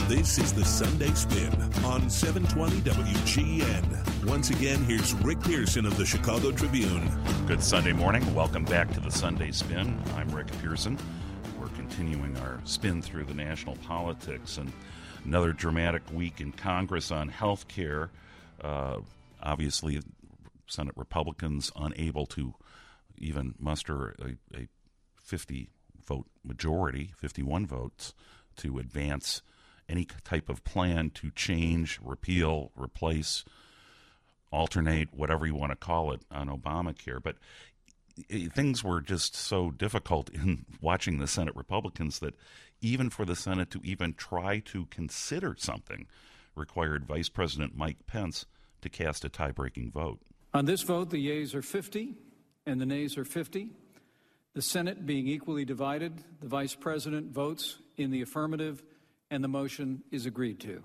This is the Sunday Spin on 720 WGN. Once again, here's Rick Pearson of the Chicago Tribune. Good Sunday morning. Welcome back to the Sunday Spin. I'm Rick Pearson. We're continuing our spin through the national politics, and another dramatic week in Congress on health care. Obviously, Senate Republicans unable to even muster a 50-vote majority, 51 votes, to advance any type of plan to change, repeal, replace, alternate, whatever you want to call it, on Obamacare. But things were just so difficult in watching the Senate Republicans that even for the Senate to even try to consider something required Vice President Mike Pence to cast a tie-breaking vote. On this vote, the yeas are 50 and the nays are 50. The Senate being equally divided, the Vice President votes in the affirmative and the motion is agreed to.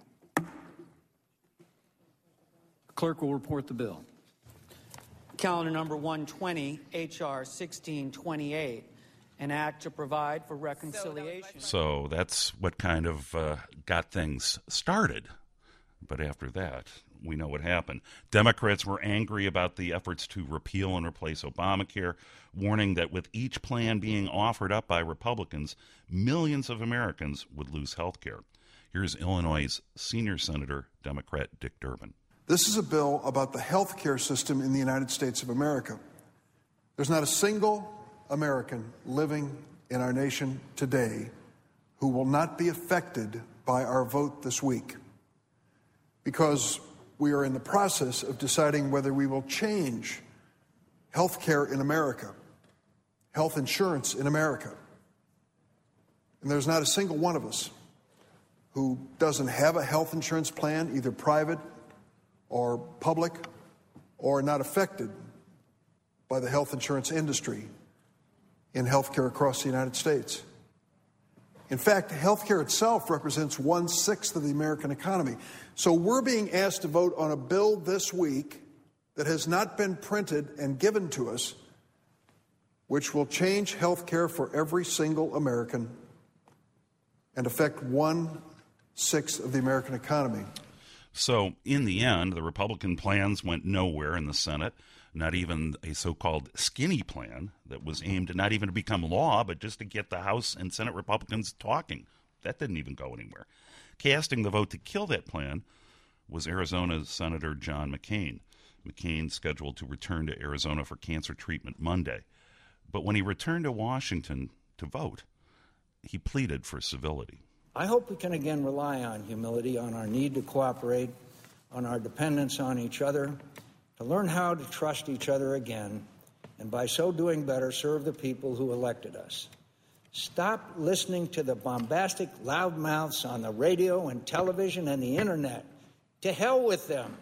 Clerk will report the bill. Calendar number 120, H.R. 1628, an act to provide for reconciliation. So that's what kind of got things started. But after that, we know what happened. Democrats were angry about the efforts to repeal and replace Obamacare, warning that with each plan being offered up by Republicans, millions of Americans would lose health care. Here's Illinois' senior senator, Democrat Dick Durbin. This is a bill about the health care system in the United States of America. There's not a single American living in our nation today who will not be affected by our vote this week, because we are in the process of deciding whether we will change health care in America, health insurance in America. And there's not a single one of us who doesn't have a health insurance plan, either private or public, or not affected by the health insurance industry in healthcare across the United States. In fact, healthcare itself represents 1/6 of the American economy. So we're being asked to vote on a bill this week that has not been printed and given to us, which will change healthcare for every single American and affect 1/6 of the American economy. So, in the end, the Republican plans went nowhere in the Senate, not even a so-called skinny plan that was aimed not even to become law, but just to get the House and Senate Republicans talking. That didn't even go anywhere. Casting the vote to kill that plan was Arizona's Senator John McCain. McCain scheduled to return to Arizona for cancer treatment Monday. But when he returned to Washington to vote, he pleaded for civility. I hope we can again rely on humility, on our need to cooperate, on our dependence on each other, to learn how to trust each other again, and by so doing better, serve the people who elected us. Stop listening to the bombastic loudmouths on the radio and television and the internet. To hell with them.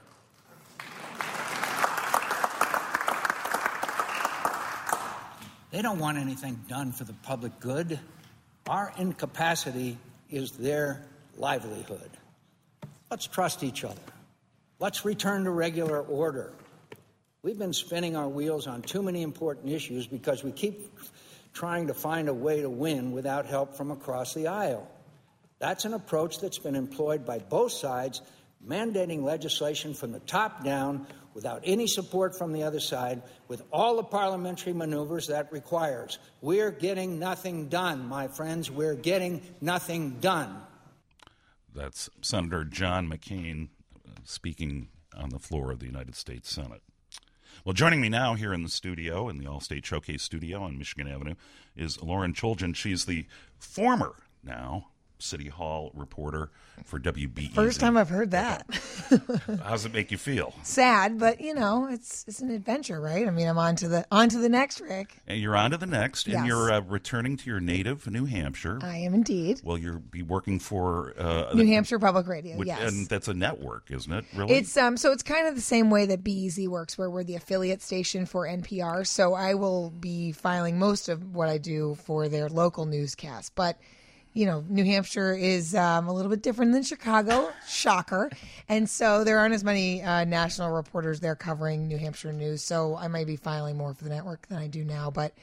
They don't want anything done for the public good. Our incapacity is their livelihood. Let's trust each other. Let's return to regular order. We've been spinning our wheels on too many important issues because we keep trying to find a way to win without help from across the aisle. That's an approach that's been employed by both sides, mandating legislation from the top down without any support from the other side, with all the parliamentary maneuvers that requires. We're getting nothing done, my friends. We're getting nothing done. That's Senator John McCain speaking on the floor of the United States Senate. Well, joining me now here in the studio, in the All-State Showcase studio on Michigan Avenue, is Lauren Chooljian. She's the former, now, City Hall reporter for WBEZ. First time I've heard that. How does it make you feel? Sad, but you know, it's an adventure, right? I mean, I'm on to the next, Rick. And you're on to the next, Yes. and you're returning to your native New Hampshire. I am indeed. Well, you'll be working for New Hampshire Public Radio. Yes, and that's a network, isn't it? Really? It's so it's kind of the same way that BEZ works, where we're the affiliate station for NPR. So I will be filing most of what I do for their local newscast, but. You know, New Hampshire is a little bit different than Chicago, shocker. And so there aren't as many national reporters there covering New Hampshire news. So I might be filing more for the network than I do now. But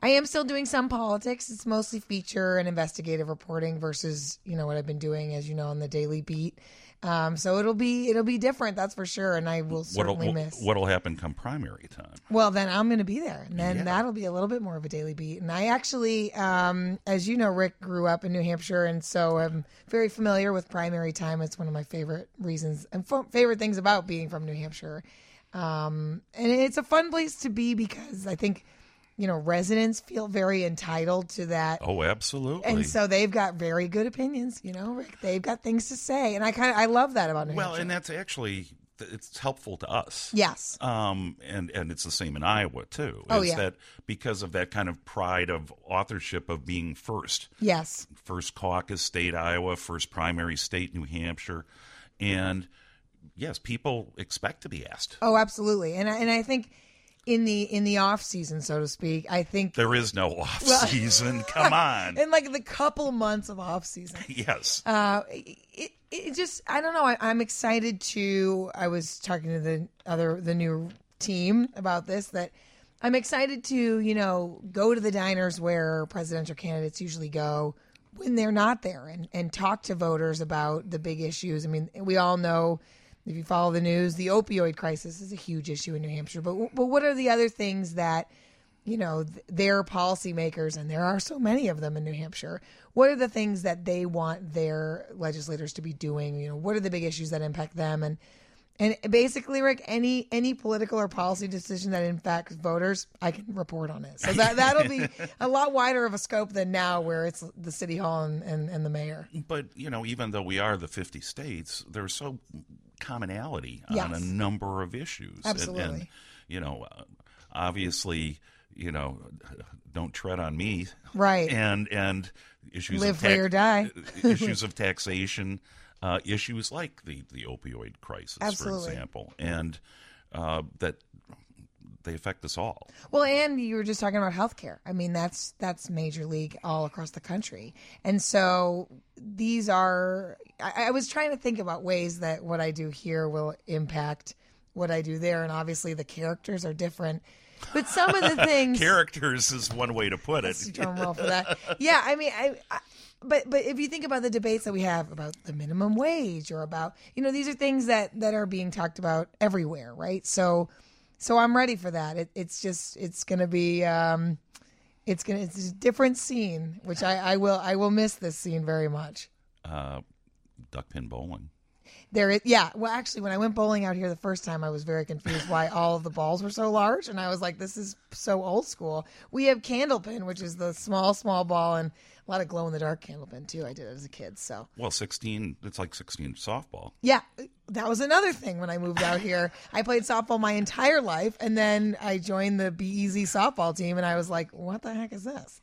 I am still doing some politics. It's mostly feature and investigative reporting versus, what I've been doing, as you know, on the Daily Beat. So it'll be different, that's for sure, and I will certainly miss. What'll happen come primary time? Well, then I'm going to be there, and then that'll be a little bit more of a Daily Beat. And I actually, as you know, Rick grew up in New Hampshire, and so I'm very familiar with primary time. It's one of my favorite reasons and favorite things about being from New Hampshire. And it's a fun place to be because I think, residents feel very entitled to that. Oh, absolutely. And so they've got very good opinions, Rick. They've got things to say. And I love that about New Hampshire. Well, and that's actually, it's helpful to us. Yes. And it's the same in Iowa, too. Oh, is that because of that kind of pride of authorship of being first. Yes. First caucus state, Iowa, first primary state, New Hampshire. And, yes, people expect to be asked. Oh, absolutely. And I think in the off season, so to speak, I think there is no off season. Come on. In like the couple months of off season. Yes. It just, I don't know. I'm excited to. I was talking to the new team about this, that I'm excited to go to the diners where presidential candidates usually go when they're not there and talk to voters about the big issues. I mean, we all know, if you follow the news, the opioid crisis is a huge issue in New Hampshire. But what are the other things that, their policymakers, and there are so many of them in New Hampshire, what are the things that they want their legislators to be doing? What are the big issues that impact them? And basically, Rick, any political or policy decision that impacts voters, I can report on it. So that'll be a lot wider of a scope than now, where it's the city hall and the mayor. But, even though we are the 50 states, there's so commonality on a number of issues. Absolutely. And obviously, don't tread on me. Right. And issues live free or die. Issues of taxation, issues like the opioid crisis, Absolutely. for example, and that they affect us all. Well, and you were just talking about healthcare. I mean, that's major league all across the country. And so these are, I was trying to think about ways that what I do here will impact what I do there. And obviously the characters are different. But some of the things... Characters is one way to put it. Drum roll for that. Yeah, I mean, But if you think about the debates that we have about the minimum wage or about, these are things that are being talked about everywhere, right? So I'm ready for that. It's going to be it's a different scene, which I will miss this scene very much. Duckpin bowling. Well, actually, when I went bowling out here the first time, I was very confused why all of the balls were so large, and I was like, "This is so old school." We have candlepin, which is the small ball, and a lot of glow in the dark candlepin too. I did it as a kid. So 16. It's like 16 softball. Yeah, that was another thing when I moved out here. I played softball my entire life, and then I joined the Be Easy softball team, and I was like, "What the heck is this?"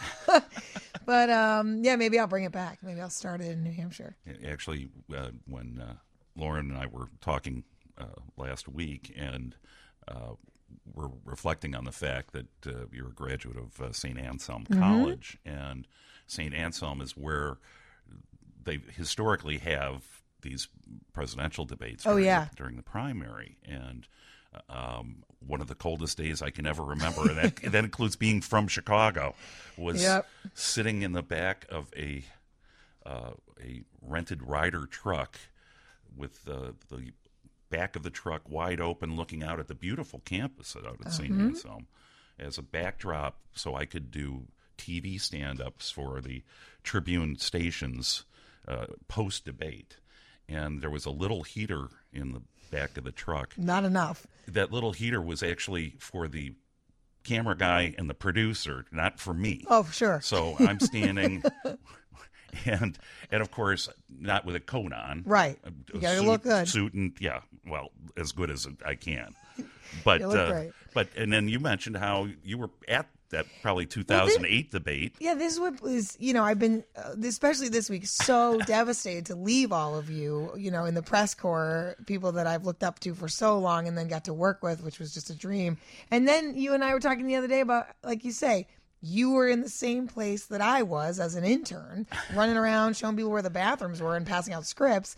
But maybe I'll bring it back. Maybe I'll start it in New Hampshire. Actually, when Lauren and I were talking last week, and we're reflecting on the fact that you're a graduate of St. Anselm College, and St. Anselm is where they historically have these presidential debates during the primary. And one of the coldest days I can ever remember, and that includes being from Chicago, was sitting in the back of a rented Ryder truck with the back of the truck wide open, looking out at the beautiful campus out at St. Anselm as a backdrop, so I could do TV stand-ups for the Tribune stations post-debate. And there was a little heater in the back of the truck. Not enough. That little heater was actually for the camera guy and the producer, not for me. Oh, sure. So I'm standing... And of course, not with a coat on. Right. You got to look good. Suit and, as good as I can. But, you look great. And then you mentioned how you were at that probably 2008 debate. Yeah, this was, I've been, especially this week, so devastated to leave all of you, in the press corps, people that I've looked up to for so long and then got to work with, which was just a dream. And then you and I were talking the other day about, like you say, you were in the same place that I was as an intern, running around, showing people where the bathrooms were and passing out scripts.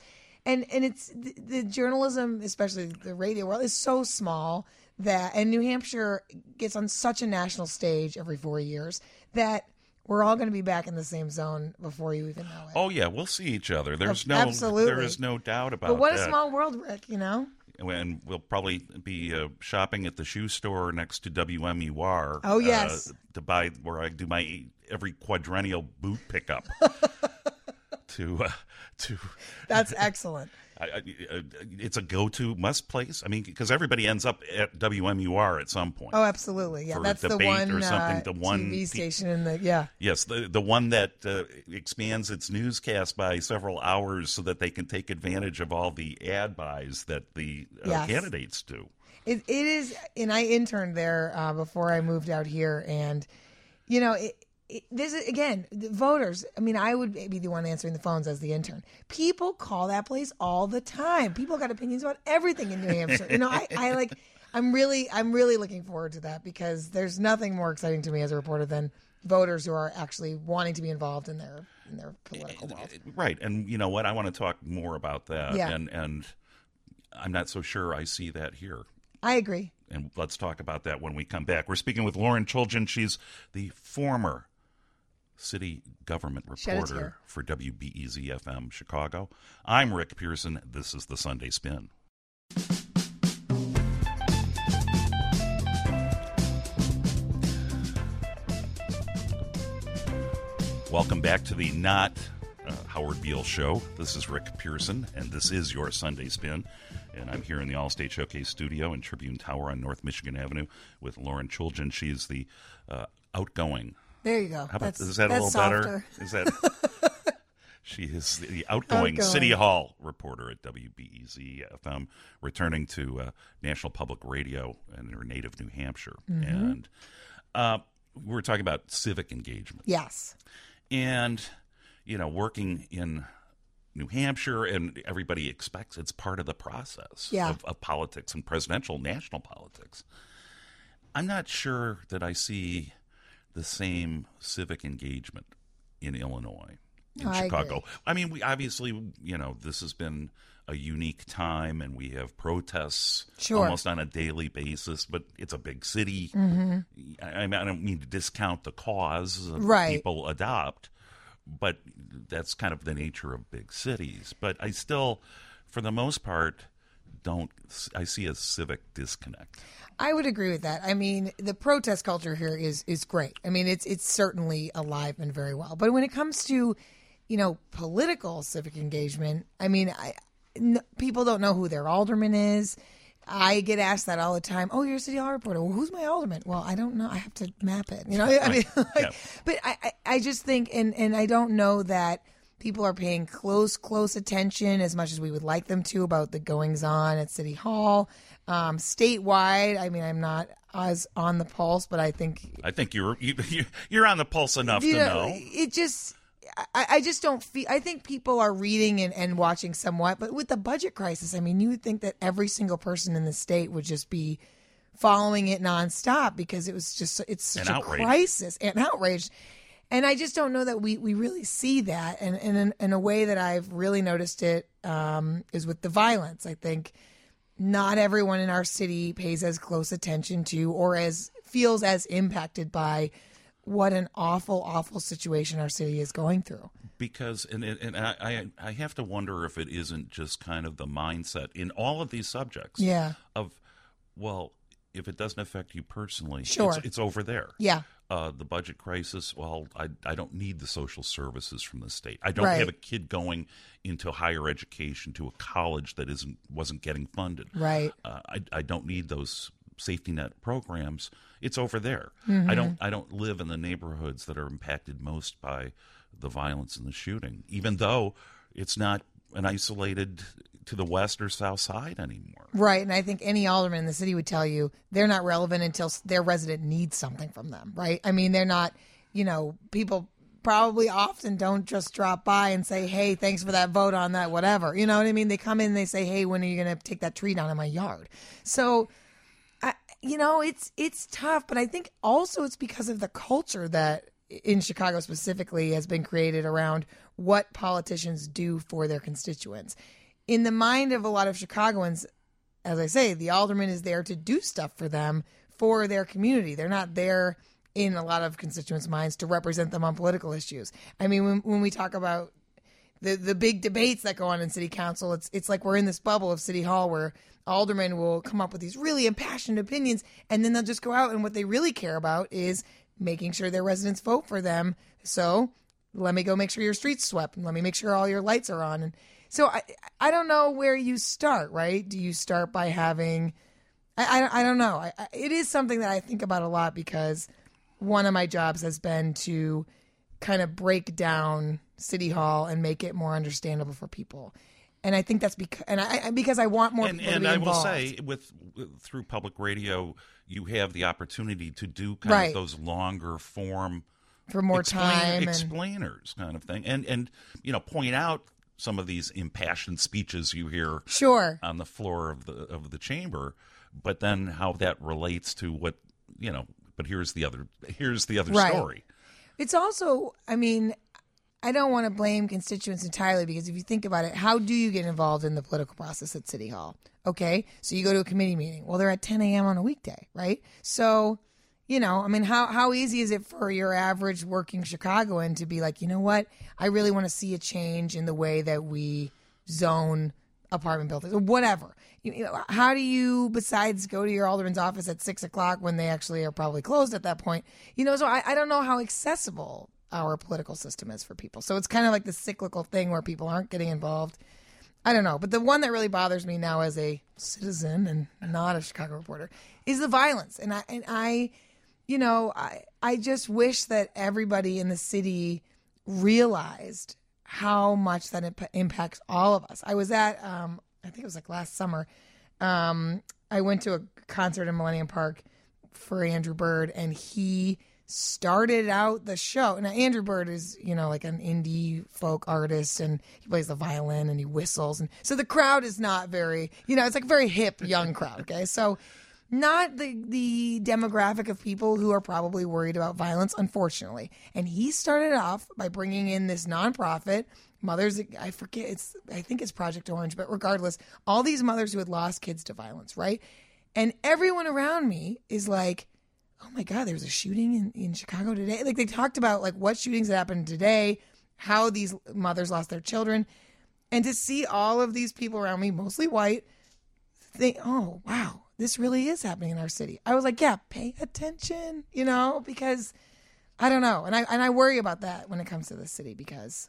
And it's the journalism, especially the radio world, is so small and New Hampshire gets on such a national stage every 4 years that we're all going to be back in the same zone before you even know it. Oh yeah, we'll see each other. Absolutely. There is no doubt about that. But what a small world, Rick, you know? And we'll probably be shopping at the shoe store next to WMUR. Oh, yes. To buy where I do my every quadrennial boot pickup. That's excellent. It's a go-to must place. I mean, because everybody ends up at WMUR at some point. Oh, absolutely. Yeah, that's the one or something. The one TV station in the Yes, the one that expands its newscast by several hours so that they can take advantage of all the ad buys that the candidates do. It is, and I interned there before I moved out here, and you know. This is, again, the voters. I mean, I would be the one answering the phones as the intern. People call that place all the time. People got opinions about everything in New Hampshire. You know, I'm really looking forward to that because there's nothing more exciting to me as a reporter than voters who are actually wanting to be involved in their political world. Right, and you know what? I want to talk more about that. Yeah. And I'm not so sure I see that here. I agree. And let's talk about that when we come back. We're speaking with Lauren Chooljian. She's the former city government reporter for WBEZ-FM Chicago. I'm Rick Pearson. This is the Sunday Spin. Welcome back to the not Howard Beale Show. This is Rick Pearson, and this is your Sunday Spin. And I'm here in the Allstate Showcase studio in Tribune Tower on North Michigan Avenue with Lauren Chooljian. She's the outgoing. There you go. Is that a little softer. better? Is that? She is the outgoing City Hall reporter at WBEZ-FM, returning to National Public Radio in her native New Hampshire. Mm-hmm. And we were talking about civic engagement. Yes. And, you know, working in New Hampshire, and everybody expects it's part of the process of politics and presidential national politics. I'm not sure that I see the same civic engagement in Illinois, in Chicago. Agree. I mean, we obviously, you know, this has been a unique time, and we have protests almost on a daily basis, but it's a big city. Mm-hmm. I don't mean to discount the cause that people adopt, but that's kind of the nature of big cities. But I still, for the most part, I see a civic disconnect. I would agree with that. I mean, the protest culture here is great. I mean, it's certainly alive and very well. But when it comes to, you know, political civic engagement, I mean, people don't know who their alderman is. I get asked that all the time. Oh, you're a city hall reporter. Well, who's my alderman? Well, I don't know. I have to map it. You know, I mean, but I just think, and I don't know that people are paying close attention as much as we would like them to about the goings on at City Hall. Statewide, I mean, I'm not as on the pulse, but I think you're on the pulse enough to know. It just, I just don't feel. I think people are reading and watching somewhat, but with the budget crisis, I mean, you would think that every single person in the state would just be following it nonstop because it's such a crisis and outrage. And I just don't know that we really see that. And in a way that I've really noticed it is with the violence. I think not everyone in our city pays as close attention to or feels as impacted by what an awful situation our city is going through. Because, and I have to wonder if it isn't just kind of the mindset in all of these subjects of, well, if it doesn't affect you personally, it's over there. Yeah. The budget crisis, well, I don't need the social services from the state. I don't have a kid going into higher education to a college that wasn't getting funded. Right. I don't need those safety net programs. It's over there. Mm-hmm. I don't live in the neighborhoods that are impacted most by the violence and the shooting, even though it's not an isolated to the west or south side anymore. Right, and I think any alderman in the city would tell you they're not relevant until their resident needs something from them, right? I mean, they're not, you know, people probably often don't just drop by and say, hey, thanks for that vote on that, whatever. You know what I mean? They come in and they say, hey, when are you going to take that tree down in my yard? So, you know, it's tough, but I think also it's because of the culture that in Chicago specifically has been created around what politicians do for their constituents. in the mind of a lot of Chicagoans, as I say, the alderman is there to do stuff for them, for their community. They're not there in a lot of constituents' minds to represent them on political issues. I mean, when we talk about the big debates that go on in city council, it's like we're in this bubble of city hall where aldermen will come up with these really impassioned opinions, and then they'll just go out, and what they really care about is making sure their residents vote for them. So let me go make sure your street's swept, and let me make sure all your lights are on. And so I don't know where you start, right? Do you start by having, I don't know. It is something that I think about a lot, because one of my jobs has been to kind of break down City Hall and make it more understandable for people. And I think that's because I want more people to be involved. And I will say, through public radio, you have the opportunity to do kind of those longer form for more time, explainers kind of thing, and point out some of these impassioned speeches you hear on the floor of the chamber, but then how that relates to what But here's the other story. It's also, I mean, I don't want to blame constituents entirely, because if you think about it, how do you get involved in the political process at City Hall? Okay, so you go to a committee meeting. Well, they're at 10 a.m. on a weekday, right? So, I mean, how easy is it for your average working Chicagoan to be like, you know what, I really want to see a change in the way that we zone apartment buildings or whatever. How do you, besides go to your alderman's office at 6 o'clock when they actually are probably closed at that point? So I don't know how accessible our political system is for people. So it's kind of like the cyclical thing where people aren't getting involved. I don't know. But the one that really bothers me now as a citizen and not a Chicago reporter is the violence. And I just wish that everybody in the city realized how much that impacts all of us. I was at, I think it was like last summer, I went to a concert in Millennium Park for Andrew Bird, and he started out the show. Now, Andrew Bird is, like an indie folk artist, and he plays the violin and he whistles. And so the crowd is not very, it's like a very hip young crowd. Okay. So not the demographic of people who are probably worried about violence, unfortunately. And he started off by bringing in this nonprofit, Mothers, I think it's Project Orange, but regardless, all these mothers who had lost kids to violence, right? And everyone around me is like, oh my God, there was a shooting in Chicago today. Like, they talked about like what shootings had happened today, how these mothers lost their children. And to see all of these people around me, mostly white, think, oh, wow, this really is happening in our city. I was like, yeah, pay attention, because I don't know. And I worry about that when it comes to the city, because,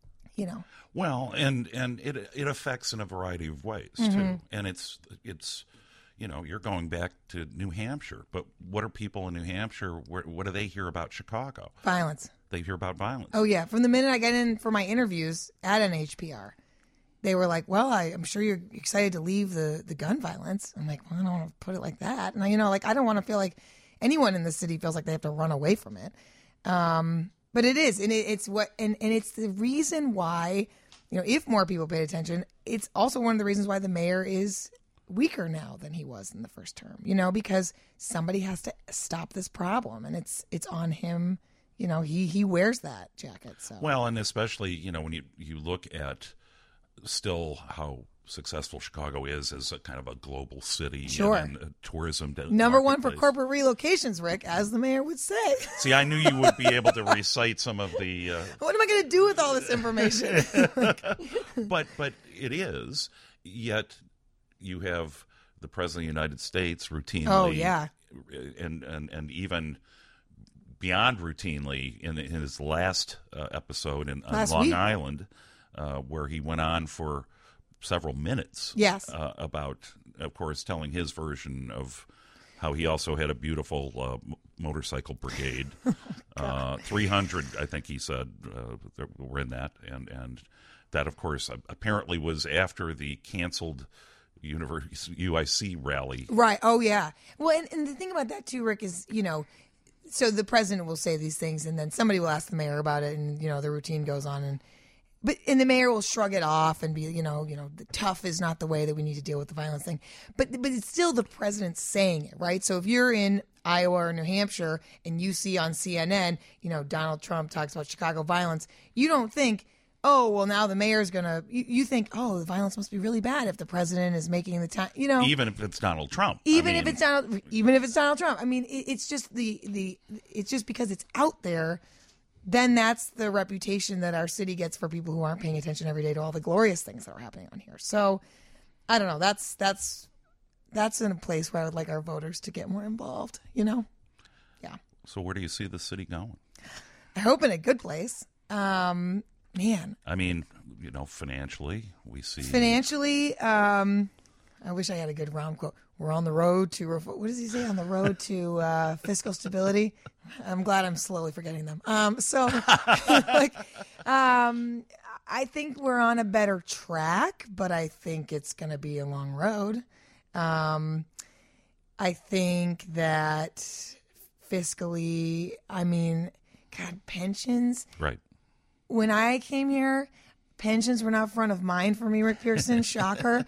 Well, and it affects in a variety of ways, too. And it's you're going back to New Hampshire, but what are people in New Hampshire, what do they hear about Chicago? Violence. They hear about violence. Oh, yeah. From the minute I got in for my interviews at NHPR, they were like, well, I'm sure you're excited to leave the gun violence. I'm like, well, I don't want to put it like that. And, I don't want to feel like anyone in the city feels like they have to run away from it. But it is. And it's it's the reason why, if more people paid attention, it's also one of the reasons why the mayor is weaker now than he was in the first term, because somebody has to stop this problem, and it's on him. He wears that jacket. So well, and especially, when you look at still how successful Chicago is as a kind of a global city, sure, and tourism number one for corporate relocations, Rick, as the mayor would say. See, I knew you would be able to recite some of the what am I going to do with all this information? but it is, yet you have the President of the United States routinely, oh yeah, and even beyond routinely in his last episode on Long Island, where he went on for several minutes, yes, about, of course, telling his version of how he also had a beautiful motorcycle brigade. 300, I think he said, were in that, and that, of course, apparently was after the canceled UIC rally. Right. Oh, yeah. Well, and the thing about that, too, Rick, is, so the president will say these things, and then somebody will ask the mayor about it, and, the routine goes on, and the mayor will shrug it off and be, the tough is not the way that we need to deal with the violence thing. But it's still the president saying it, right? So if you're in Iowa or New Hampshire and you see on CNN, Donald Trump talks about Chicago violence, you don't think, oh, well, now the mayor's going to, you think, oh, the violence must be really bad if the president is making the time, Even if it's Donald Trump. Even if it's Donald Trump. I mean, it's just it's just because it's out there, then that's the reputation that our city gets for people who aren't paying attention every day to all the glorious things that are happening on here. So, I don't know. That's in a place where I would like our voters to get more involved, Yeah. So where do you see the city going? I hope in a good place. Man. I mean, financially, we see. Financially, I wish I had a good rhyme quote. We're on the road to, what does he say? On the road to fiscal stability. I'm glad I'm slowly forgetting them. I think we're on a better track, but I think it's going to be a long road. I think that fiscally, pensions. Right. When I came here, pensions were not front of mind for me, Rick Pearson. Shocker.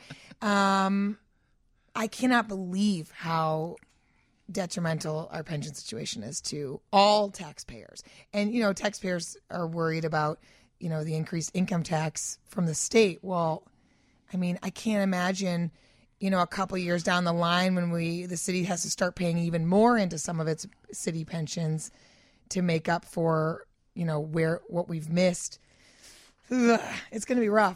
I cannot believe how detrimental our pension situation is to all taxpayers. And, taxpayers are worried about, the increased income tax from the state. Well, I can't imagine, a couple of years down the line when the city has to start paying even more into some of its city pensions to make up for, what we've missed. Ugh, it's going to be rough.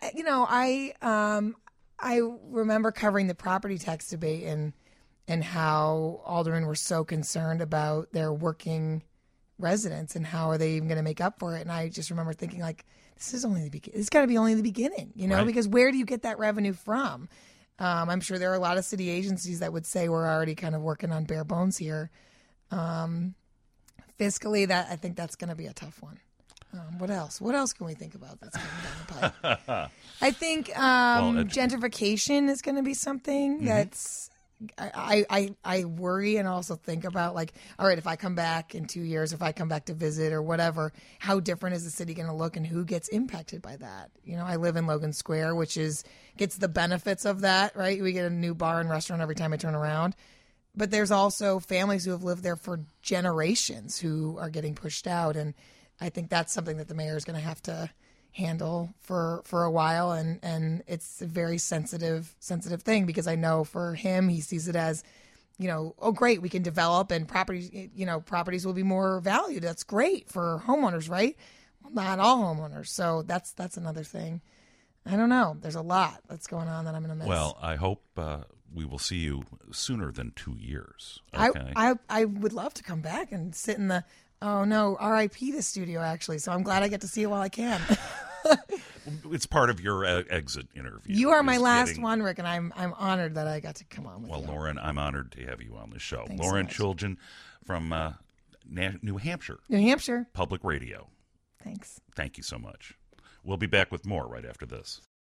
I remember covering the property tax debate and how aldermen were so concerned about their working residents and how are they even going to make up for it. And I just remember thinking, this is only the beginning. It's got to be only the beginning, right. Because where do you get that revenue from? I'm sure there are a lot of city agencies that would say we're already kind of working on bare bones here. Fiscally, I think that's going to be a tough one. What else? What else can we think about that's coming down the pipe? I think gentrification is going to be something that's I worry and also think about all right, if I come back in 2 years, if I come back to visit or whatever, how different is the city going to look and who gets impacted by that? I live in Logan Square, which gets the benefits of that, right? We get a new bar and restaurant every time I turn around. But there's also families who have lived there for generations who are getting pushed out. And I think that's something that the mayor is going to have to handle for a while. And it's a very sensitive thing because I know for him, he sees it as, oh, great, we can develop and properties will be more valued. That's great for homeowners, right? Well, not all homeowners. So that's another thing. I don't know. There's a lot that's going on that I'm going to miss. Well, I hope we will see you sooner than 2 years. Okay? I would love to come back and sit in the, oh no, RIP the studio actually. So I'm glad I get to see it while I can. It's part of your exit interview. You are my last one, Rick, and I'm honored that I got to come on with you. Well, Lauren, I'm honored to have you on the show. Thanks Lauren so Chilgen from New Hampshire. New Hampshire. Public Radio. Thanks. Thank you so much. We'll be back with more right after this.